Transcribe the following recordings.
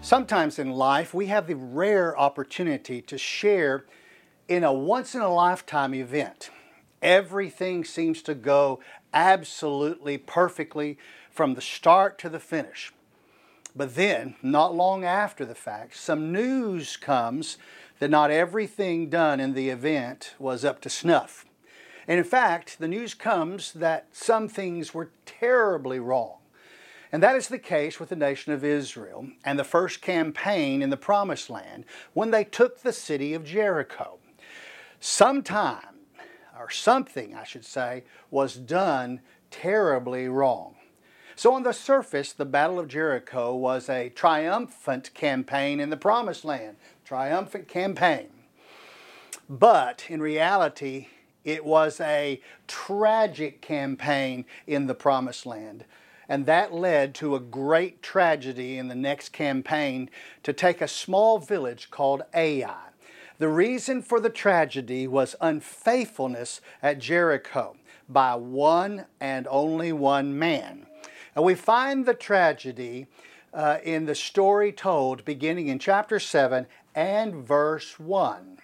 Sometimes in life, we have the rare opportunity to share in a once-in-a-lifetime event. Everything seems to go absolutely perfectly from the start to the finish. But then, not long after the fact, some news comes that not everything done in the event was up to snuff. And in fact, the news comes that some things were terribly wrong. And that is the case with the nation of Israel and the first campaign in the Promised Land when they took the city of Jericho. Sometime, or something I should say, was done terribly wrong. So on the surface, the Battle of Jericho was a triumphant campaign in the Promised Land. Triumphant campaign. But in reality, it was a tragic campaign in the Promised Land. And that led to a great tragedy in the next campaign to take a small village called Ai. The reason for the tragedy was unfaithfulness at Jericho by one and only one man. And we find the tragedy in the story told beginning in chapter 7 and verse 1.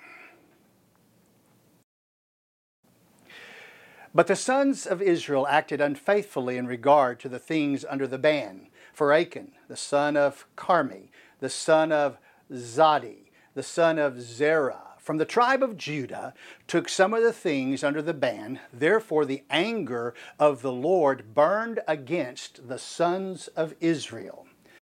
But the sons of Israel acted unfaithfully in regard to the things under the ban. For Achan, the son of Carmi, the son of Zadi, the son of Zerah, from the tribe of Judah, took some of the things under the ban. Therefore the anger of the Lord burned against the sons of Israel.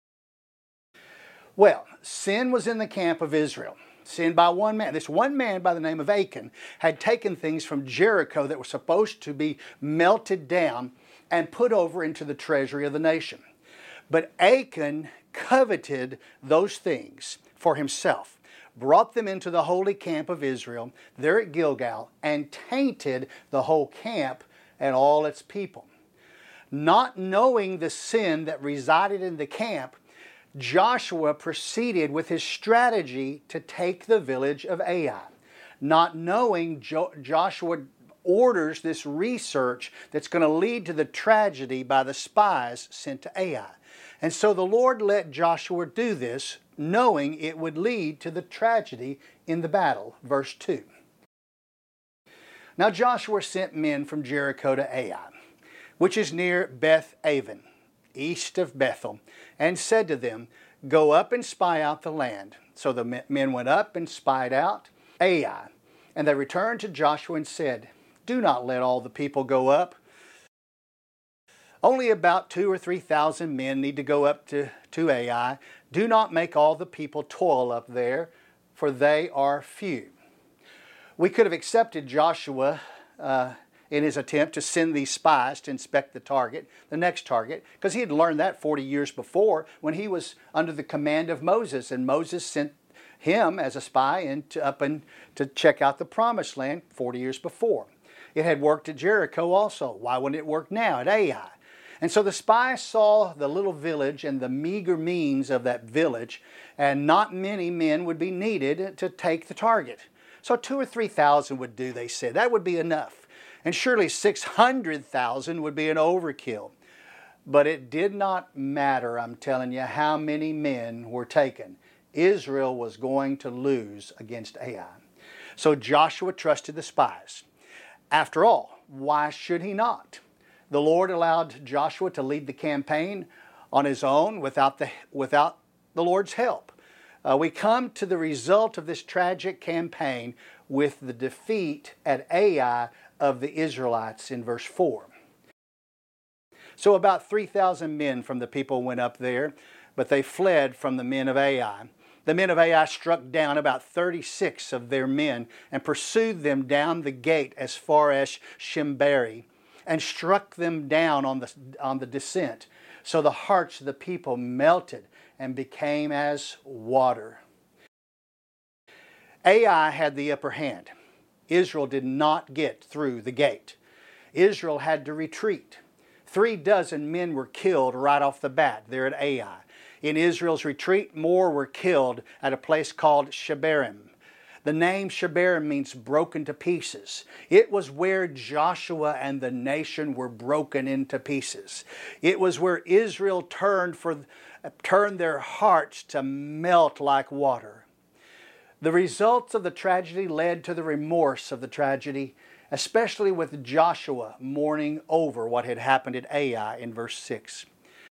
Well, sin was in the camp of Israel. Sin by one man. This one man by the name of Achan had taken things from Jericho that were supposed to be melted down and put over into the treasury of the nation. But Achan coveted those things for himself, brought them into the holy camp of Israel there at Gilgal, and tainted the whole camp and all its people. Not knowing the sin that resided in the camp, Joshua proceeded with his strategy to take the village of Ai. Not knowing, Joshua orders this research that's going to lead to the tragedy by the spies sent to Ai. And so the Lord let Joshua do this, knowing it would lead to the tragedy in the battle. Verse 2. Now Joshua sent men from Jericho to Ai, which is near Beth Aven, east of Bethel, and said to them, Go up and spy out the land. So the men went up and spied out Ai. And they returned to Joshua and said, Do not let all the people go up. Only about 2,000 or 3,000 men need to go up to Ai. Do not make all the people toil up there, for they are few. We could have accepted Joshua in his attempt to send these spies to inspect the next target, because he had learned that 40 years before when he was under the command of Moses, and Moses sent him as a spy to check out the Promised Land 40 years before. It had worked at Jericho also. Why wouldn't it work now at Ai? And so the spies saw the little village and the meager means of that village, and not many men would be needed to take the target. So 2,000 or 3,000 would do, they said. That would be enough. And surely 600,000 would be an overkill. But it did not matter, I'm telling you, how many men were taken. Israel was going to lose against Ai. So Joshua trusted the spies. After all, why should he not? The Lord allowed Joshua to lead the campaign on his own without the Lord's help. We come to the result of this tragic campaign with the defeat at Ai of the Israelites in verse 4. So about 3,000 men from the people went up there, but they fled from the men of Ai. The men of Ai struck down about 36 of their men and pursued them down the gate as far as Shimberi, and struck them down on the descent. So the hearts of the people melted and became as water. Ai had the upper hand. Israel did not get through the gate. Israel had to retreat. 36 men were killed right off the bat there at Ai. In Israel's retreat, more were killed at a place called Shebarim. The name Shebarim means broken to pieces. It was where Joshua and the nation were broken into pieces. It was where Israel turned their hearts to melt like water. The results of the tragedy led to the remorse of the tragedy, especially with Joshua mourning over what had happened at Ai in verse 6.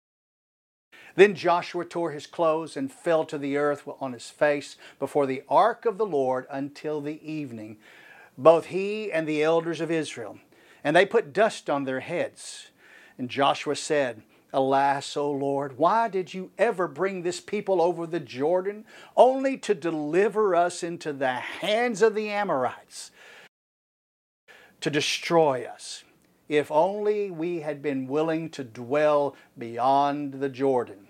Then Joshua tore his clothes and fell to the earth on his face before the ark of the Lord until the evening, both he and the elders of Israel. And they put dust on their heads. And Joshua said, Alas, O Lord, why did you ever bring this people over the Jordan, only to deliver us into the hands of the Amorites, to destroy us? If only we had been willing to dwell beyond the Jordan.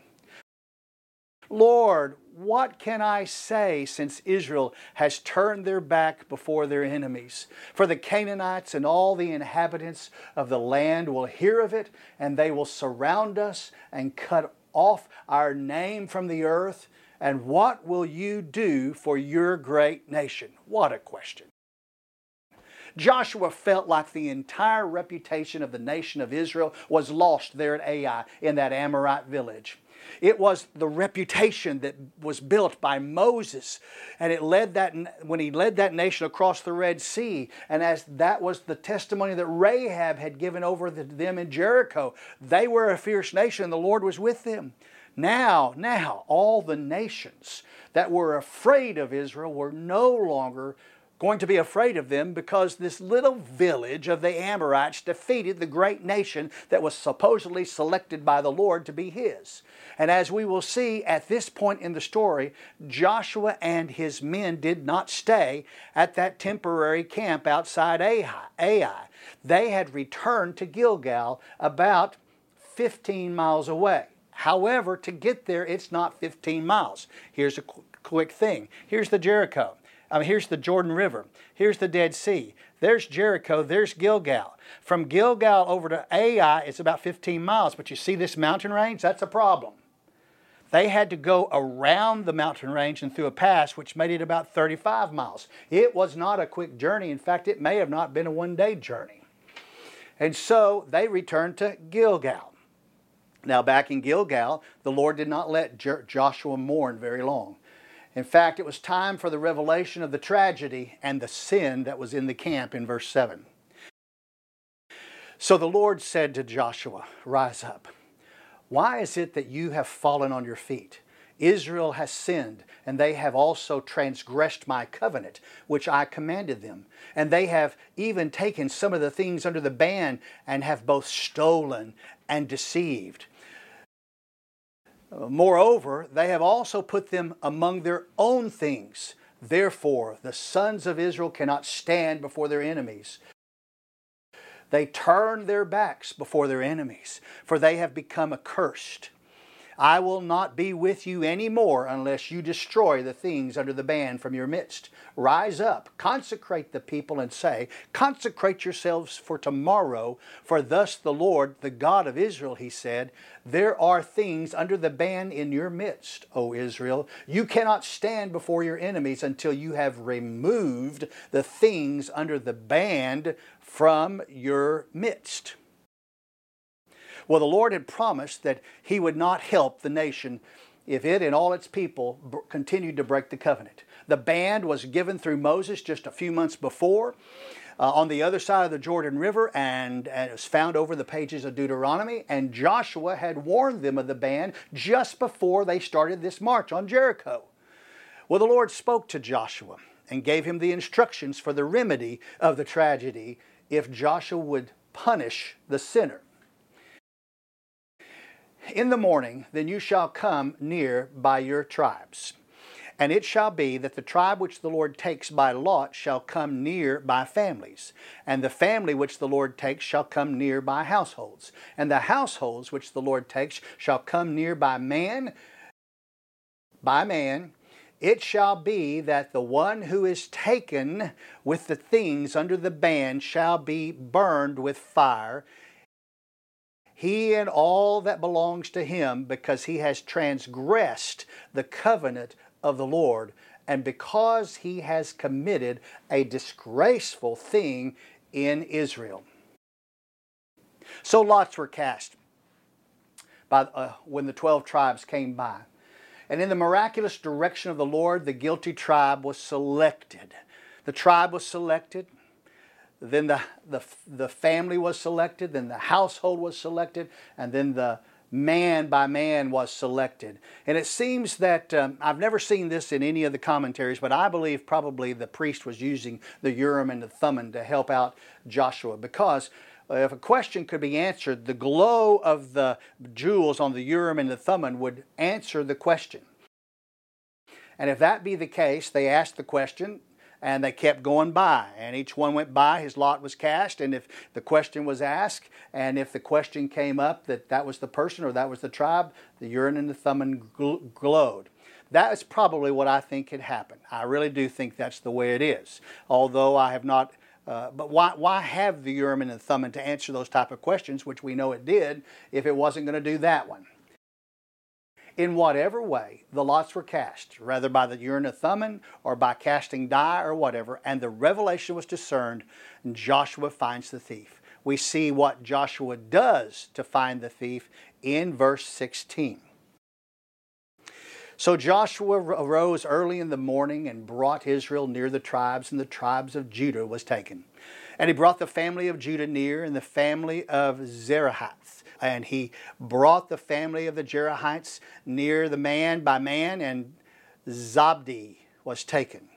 Lord, what can I say since Israel has turned their back before their enemies? For the Canaanites and all the inhabitants of the land will hear of it, and they will surround us and cut off our name from the earth. And what will you do for your great nation? What a question. Joshua felt like the entire reputation of the nation of Israel was lost there at Ai in that Amorite village. It was the reputation that was built by Moses, and when he led that nation across the Red Sea, and as that was the testimony that Rahab had given over them in Jericho. They were a fierce nation, and the Lord was with them. Now, all the nations that were afraid of Israel were no longer going to be afraid of them, because this little village of the Amorites defeated the great nation that was supposedly selected by the Lord to be His. And as we will see at this point in the story, Joshua and his men did not stay at that temporary camp outside Ai. They had returned to Gilgal, about 15 miles away. However, to get there, it's not 15 miles. Here's a quick thing. Here's the Jericho. Here's the Jordan River. Here's the Dead Sea. There's Jericho. There's Gilgal. From Gilgal over to Ai, it's about 15 miles. But you see this mountain range? That's a problem. They had to go around the mountain range and through a pass, which made it about 35 miles. It was not a quick journey. In fact, it may have not been a one-day journey. And so they returned to Gilgal. Now, back in Gilgal, the Lord did not let Joshua mourn very long. In fact, it was time for the revelation of the tragedy and the sin that was in the camp in verse 7. So the Lord said to Joshua, Rise up. Why is it that you have fallen on your feet? Israel has sinned, and they have also transgressed my covenant, which I commanded them. And they have even taken some of the things under the ban, and have both stolen and deceived. Moreover, they have also put them among their own things. Therefore, the sons of Israel cannot stand before their enemies. They turn their backs before their enemies, for they have become accursed. I will not be with you any more unless you destroy the things under the ban from your midst. Rise up, consecrate the people, and say, Consecrate yourselves for tomorrow, for thus the Lord, the God of Israel, He said, There are things under the ban in your midst, O Israel. You cannot stand before your enemies until you have removed the things under the ban from your midst. Well, the Lord had promised that He would not help the nation if it and all its people continued to break the covenant. The ban was given through Moses just a few months before on the other side of the Jordan River, and it was found over the pages of Deuteronomy. And Joshua had warned them of the ban just before they started this march on Jericho. Well, the Lord spoke to Joshua and gave him the instructions for the remedy of the tragedy if Joshua would punish the sinner. In the morning, then you shall come near by your tribes. And it shall be that the tribe which the Lord takes by lot shall come near by families. And the family which the Lord takes shall come near by households. And the households which the Lord takes shall come near by man. It shall be that the one who is taken with the things under the ban shall be burned with fire, he and all that belongs to him, because he has transgressed the covenant of the Lord, and because he has committed a disgraceful thing in Israel. So lots were cast when the 12 tribes came by. And in the miraculous direction of the Lord, the guilty tribe was selected. The tribe was selected. Then the family was selected. Then the household was selected. And then the man by man was selected. And it seems that, I've never seen this in any of the commentaries, but I believe probably the priest was using the Urim and the Thummim to help out Joshua, because if a question could be answered, the glow of the jewels on the Urim and the Thummim would answer the question. And if that be the case, they asked the question and they kept going by. And each one went by, his lot was cast. And if the question was asked, and if the question came up that that was the person or that was the tribe, the Urim and the Thummim glowed. That is probably what I think had happened. I really do think that's the way it is. Although I have not... but why have the Urim and the Thummim to answer those type of questions, which we know it did, if it wasn't going to do that one? In whatever way, the lots were cast, rather by the Urim and Thummim or by casting die or whatever, and the revelation was discerned, and Joshua finds the thief. We see what Joshua does to find the thief in verse 16. So Joshua arose early in the morning and brought Israel near the tribes, and the tribes of Judah was taken. And he brought the family of Judah near, and the family of Zerahites. And he brought the family of the Zerahites near the man by man, and Zabdi was taken.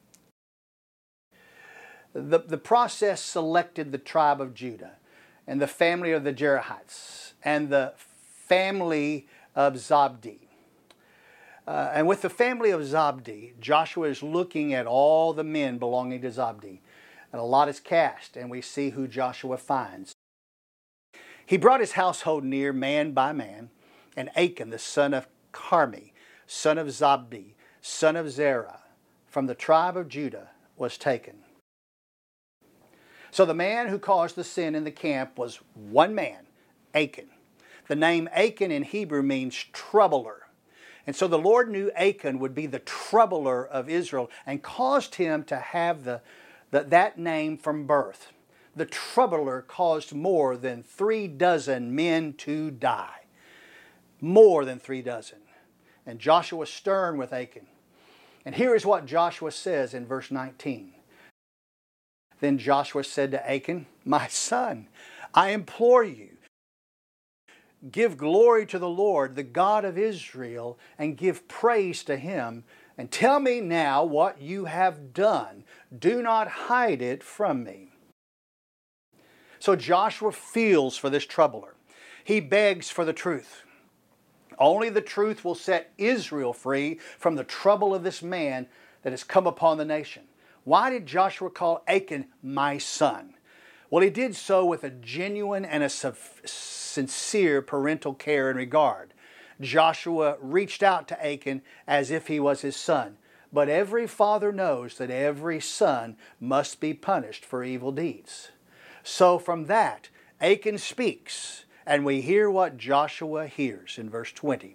The process selected the tribe of Judah, and the family of the Zerahites, and the family of Zabdi. And with the family of Zabdi, Joshua is looking at all the men belonging to Zabdi. And a lot is cast, and we see who Joshua finds. He brought his household near, man by man, and Achan, the son of Carmi, son of Zabdi, son of Zerah, from the tribe of Judah, was taken. So the man who caused the sin in the camp was one man, Achan. The name Achan in Hebrew means troubler. And so the Lord knew Achan would be the troubler of Israel and caused him to have that name from birth. The troubler caused more than 36 men to die. More than 36. And Joshua was stern with Achan. And here is what Joshua says in verse 19. Then Joshua said to Achan, "My son, I implore you, give glory to the Lord, the God of Israel, and give praise to Him. And tell me now what you have done. Do not hide it from me." So Joshua feels for this troubler. He begs for the truth. Only the truth will set Israel free from the trouble of this man that has come upon the nation. Why did Joshua call Achan my son? Well, he did so with a genuine and a sincere parental care and regard. Joshua reached out to Achan as if he was his son. But every father knows that every son must be punished for evil deeds. So from that, Achan speaks, and we hear what Joshua hears in verse 20.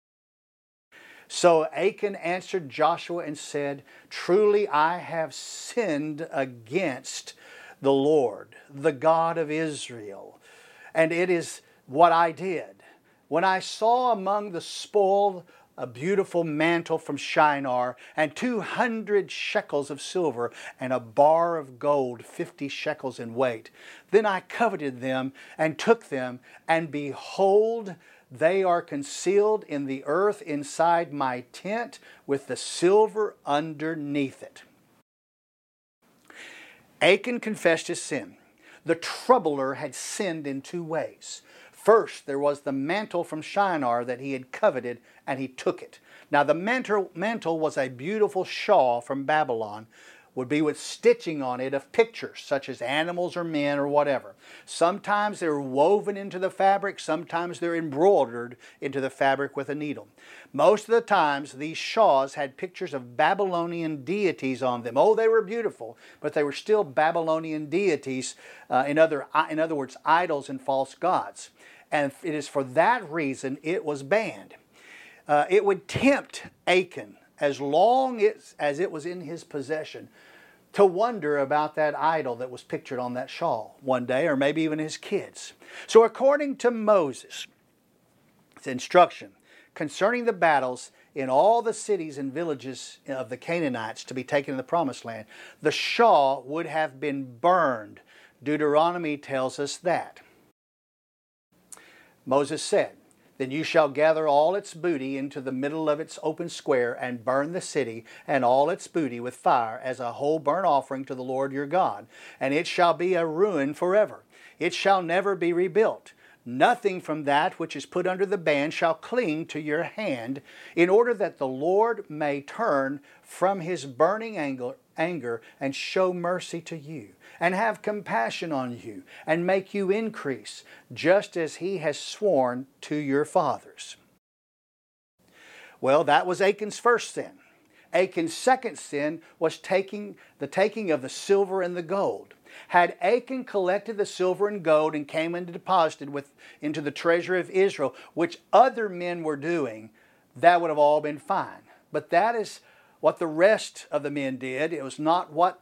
So Achan answered Joshua and said, "Truly I have sinned against the Lord, the God of Israel. And it is what I did. When I saw among the spoil a beautiful mantle from Shinar, and 200 shekels of silver, and a bar of gold 50 shekels in weight, then I coveted them, and took them, and behold, they are concealed in the earth inside my tent, with the silver underneath it." Achan confessed his sin. The troubler had sinned in two ways. First, there was the mantle from Shinar that he had coveted, and he took it. Now, the mantle was a beautiful shawl from Babylon, would be with stitching on it of pictures, such as animals or men or whatever. Sometimes they're woven into the fabric, sometimes they're embroidered into the fabric with a needle. Most of the times, these shawls had pictures of Babylonian deities on them. Oh, they were beautiful, but they were still Babylonian deities, in other words, idols and false gods. And it is for that reason it was banned. It would tempt Achan as long as it was in his possession, to wonder about that idol that was pictured on that shawl one day, or maybe even his kids. So according to Moses' instruction concerning the battles in all the cities and villages of the Canaanites to be taken in the promised land, the shawl would have been burned. Deuteronomy tells us that. Moses said, "Then you shall gather all its booty into the middle of its open square, and burn the city and all its booty with fire as a whole burnt offering to the Lord your God. And it shall be a ruin forever. It shall never be rebuilt. Nothing from that which is put under the ban shall cling to your hand, in order that the Lord may turn from his burning anger and show mercy to you, and have compassion on you, and make you increase, just as he has sworn to your fathers." Well, that was Achan's first sin. Achan's second sin was the taking of the silver and the gold. Had Achan collected the silver and gold and came and deposited into the treasury of Israel, which other men were doing, that would have all been fine. But that is what the rest of the men did. It was not what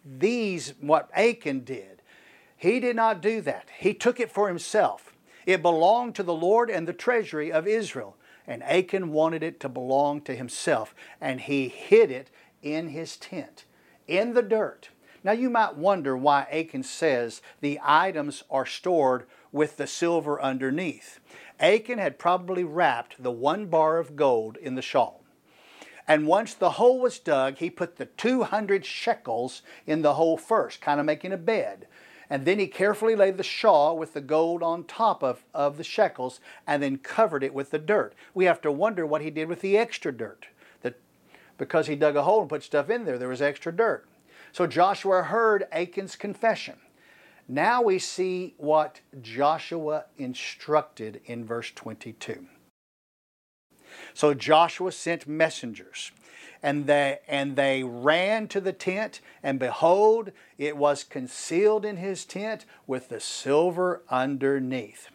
Achan did. He did not do that. He took it for himself. It belonged to the Lord and the treasury of Israel. And Achan wanted it to belong to himself. And he hid it in his tent, in the dirt. Now you might wonder why Achan says the items are stored with the silver underneath. Achan had probably wrapped the 1 bar of gold in the shawl. And once the hole was dug, he put the 200 shekels in the hole first, kind of making a bed. And then he carefully laid the shawl with the gold on top of the shekels, and then covered it with the dirt. We have to wonder what he did with the extra dirt. Because he dug a hole and put stuff in there was extra dirt. So Joshua heard Achan's confession. Now we see what Joshua instructed in verse 22. So Joshua sent messengers, and they ran to the tent, and behold, it was concealed in his tent with the silver underneath.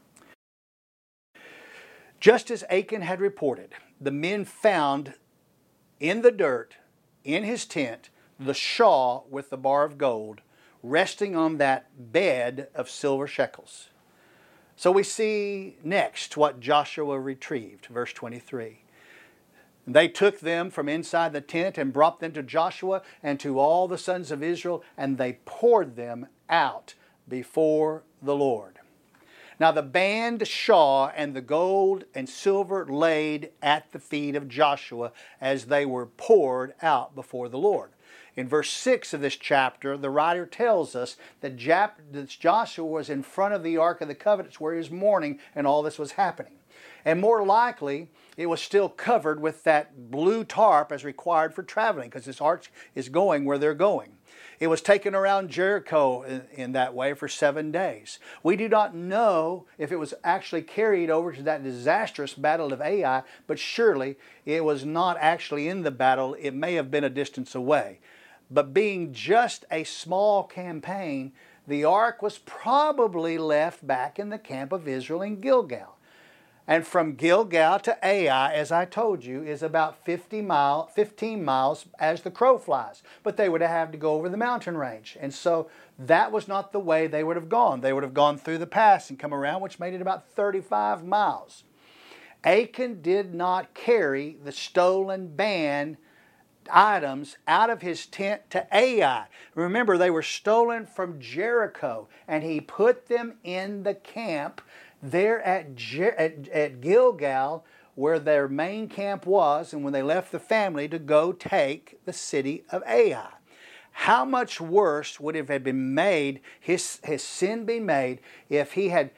Just as Achan had reported, the men found in the dirt, in his tent, the shawl with the bar of gold resting on that bed of silver shekels. So we see next what Joshua retrieved, verse 23. They took them from inside the tent and brought them to Joshua and to all the sons of Israel, and they poured them out before the Lord. Now the band, shawl, and the gold and silver laid at the feet of Joshua as they were poured out before the Lord. In verse 6 of this chapter, the writer tells us that Joshua was in front of the Ark of the Covenant where he was mourning and all this was happening. And more likely, it was still covered with that blue tarp as required for traveling, because this ark is going where they're going. It was taken around Jericho in that way for 7 days. We do not know if it was actually carried over to that disastrous battle of Ai, but surely it was not actually in the battle. It may have been a distance away. But being just a small campaign, the ark was probably left back in the camp of Israel in Gilgal. And from Gilgal to Ai, as I told you, is about 15 miles as the crow flies. But they would have had to go over the mountain range. And so that was not the way they would have gone. They would have gone through the pass and come around, which made it about 35 miles. Achan did not carry the stolen band items out of his tent to Ai. Remember, they were stolen from Jericho, and he put them in the camp there at Gilgal, where their main camp was, and when they left the family to go take the city of Ai. How much worse would it have been made, his sin be made, if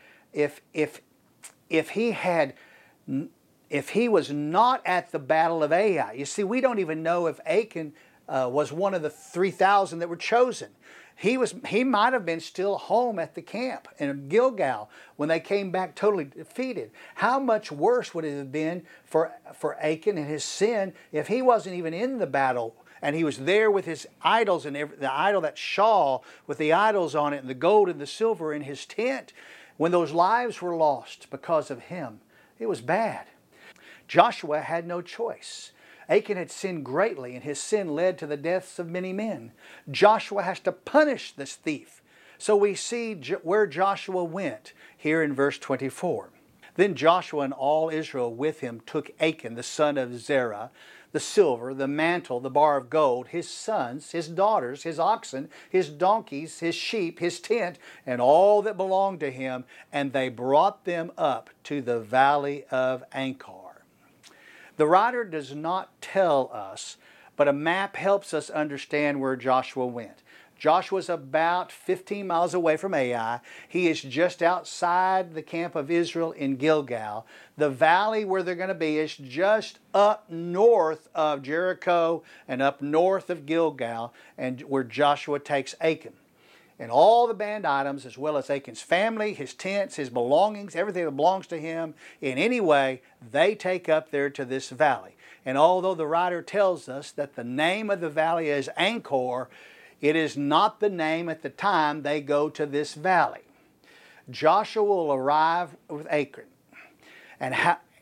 he was not at the battle of Ai? You see, we don't even know if Achan was one of the 3,000 that were chosen. He might have been still home at the camp in Gilgal when they came back totally defeated. How much worse would it have been for Achan and his sin if he wasn't even in the battle and he was there with his idols and the idol, that shawl with the idols on it and the gold and the silver in his tent, when those lives were lost because of him? It was bad. Joshua had no choice. Achan had sinned greatly, and his sin led to the deaths of many men. Joshua has to punish this thief. So we see where Joshua went here in verse 24. Then Joshua and all Israel with him took Achan, the son of Zerah, the silver, the mantle, the bar of gold, his sons, his daughters, his oxen, his donkeys, his sheep, his tent, and all that belonged to him, and they brought them up to the valley of Achor. The writer does not tell us, but a map helps us understand where Joshua went. Joshua's about 15 miles away from Ai. He is just outside the camp of Israel in Gilgal. The valley where they're going to be is just up north of Jericho and up north of Gilgal, and where Joshua takes Achan. And all the banned items, as well as Achan's family, his tents, his belongings, everything that belongs to him in any way, they take up there to this valley. And although the writer tells us that the name of the valley is Achor, it is not the name at the time they go to this valley. Joshua will arrive with Achan. And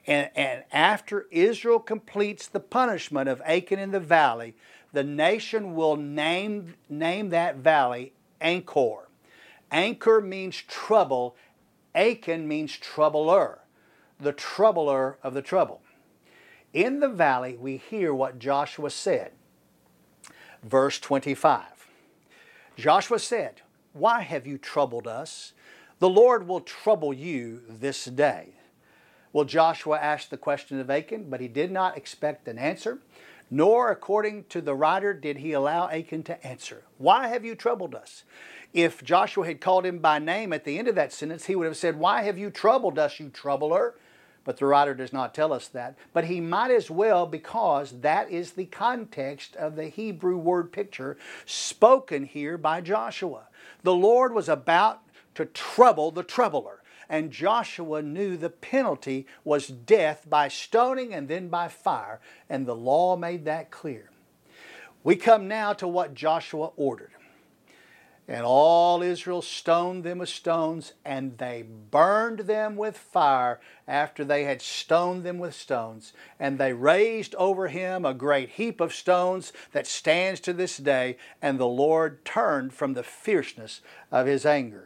after Israel completes the punishment of Achan in the valley, the nation will name that valley Achor. Achor means trouble. Achan means troubler, the troubler of the trouble. In the valley, we hear what Joshua said. Verse 25. Joshua said, "Why have you troubled us? The Lord will trouble you this day." Well, Joshua asked the question of Achan, but he did not expect an answer, nor, according to the writer, did he allow Achan to answer. Why have you troubled us? If Joshua had called him by name at the end of that sentence, he would have said, "Why have you troubled us, you troubler?" But the writer does not tell us that. But he might as well, because that is the context of the Hebrew word picture spoken here by Joshua. The Lord was about to trouble the troubler, and Joshua knew the penalty was death by stoning and then by fire, and the law made that clear. We come now to what Joshua ordered. And all Israel stoned them with stones, and they burned them with fire after they had stoned them with stones. And they raised over him a great heap of stones that stands to this day, and the Lord turned from the fierceness of his anger.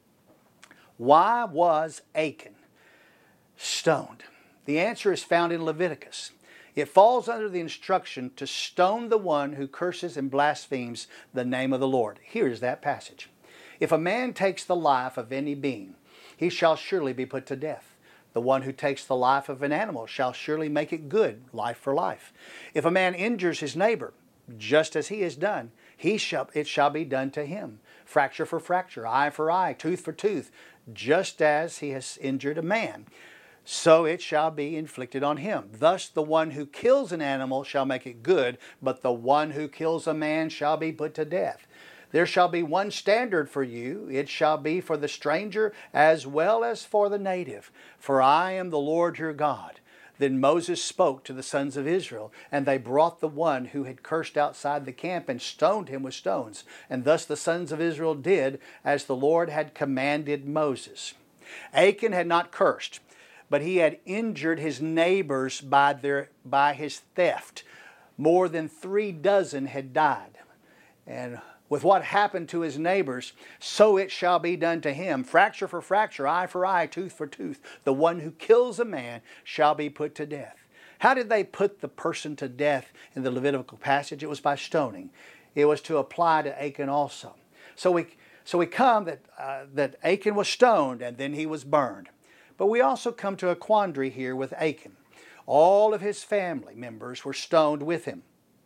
Why was Achan stoned? The answer is found in Leviticus. It falls under the instruction to stone the one who curses and blasphemes the name of the Lord. Here is that passage. "If a man takes the life of any being, he shall surely be put to death. The one who takes the life of an animal shall surely make it good, life for life. If a man injures his neighbor, just as he has done, it shall be done to him. Fracture for fracture, eye for eye, tooth for tooth, just as he has injured a man, so it shall be inflicted on him. Thus the one who kills an animal shall make it good, but the one who kills a man shall be put to death. There shall be one standard for you. It shall be for the stranger as well as for the native. For I am the Lord your God." Then Moses spoke to the sons of Israel, and they brought the one who had cursed outside the camp and stoned him with stones. And thus the sons of Israel did as the Lord had commanded Moses. Achan had not cursed, but he had injured his neighbors by his theft. More than 36 had died. And with what happened to his neighbors, so it shall be done to him. Fracture for fracture, eye for eye, tooth for tooth. The one who kills a man shall be put to death. How did they put the person to death in the Levitical passage? It was by stoning. It was to apply to Achan also. So we come that Achan was stoned and then he was burned. But we also come to a quandary here with Achan. All of his family members were stoned with him.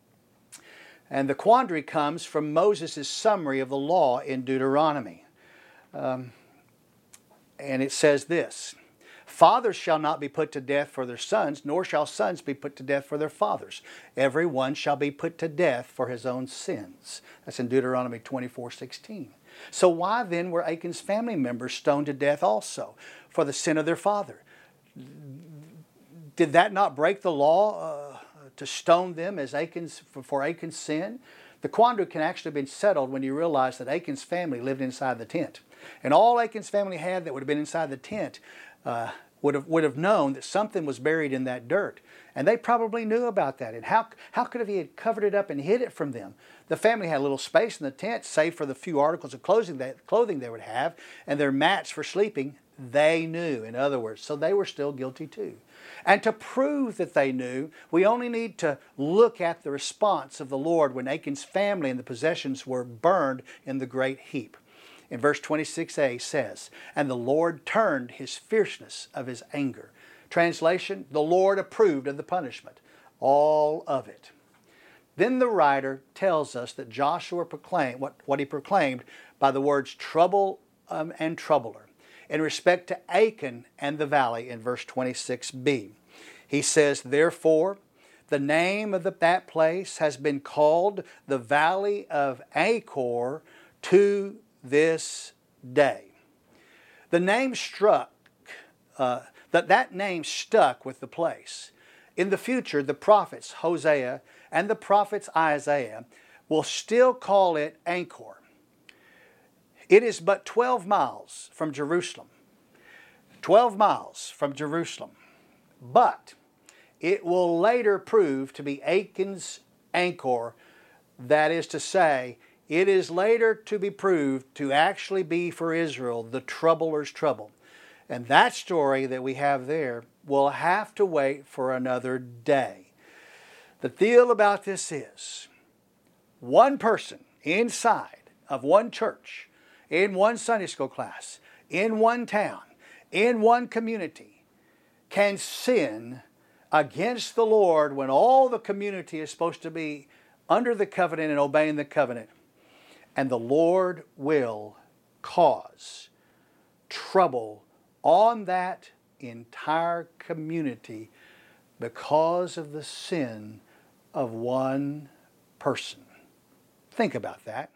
And the quandary comes from Moses' summary of the law in Deuteronomy. And it says this: "Fathers shall not be put to death for their sons, nor shall sons be put to death for their fathers. Every one shall be put to death for his own sins." That's in Deuteronomy 24:16. So why then were Achan's family members stoned to death also? For the sin of their father. Did that not break the law to stone them as for Achan's sin? The quandary can actually have been settled when you realize that Achan's family lived inside the tent. And all Achan's family had that would have been inside the tent would have known that something was buried in that dirt. And they probably knew about that. And how could he have covered it up and hid it from them? The family had a little space in the tent, save for the few articles of clothing they would have, and their mats for sleeping. They knew, in other words. So they were still guilty too. And to prove that they knew, we only need to look at the response of the Lord when Achan's family and the possessions were burned in the great heap. In verse 26a says, "And the Lord turned his fierceness of his anger." Translation, the Lord approved of the punishment, all of it. Then the writer tells us that Joshua proclaimed what he proclaimed by the words trouble and troubler in respect to Achan and the valley in verse 26b. He says, "Therefore, the name of that place has been called the Valley of Achor to this day." The name that name stuck with the place. In the future, the prophets Hosea and the prophets Isaiah will still call it Achor. It is but 12 miles from Jerusalem. 12 miles from Jerusalem. But it will later prove to be Achan's Achor. That is to say, it is later to be proved to actually be for Israel the troubler's trouble. And that story that we have there will have to wait for another day. The deal about this is, one person inside of one church, in one Sunday school class, in one town, in one community, can sin against the Lord when all the community is supposed to be under the covenant and obeying the covenant. And the Lord will cause trouble on that entire community because of the sin of one person. Think about that.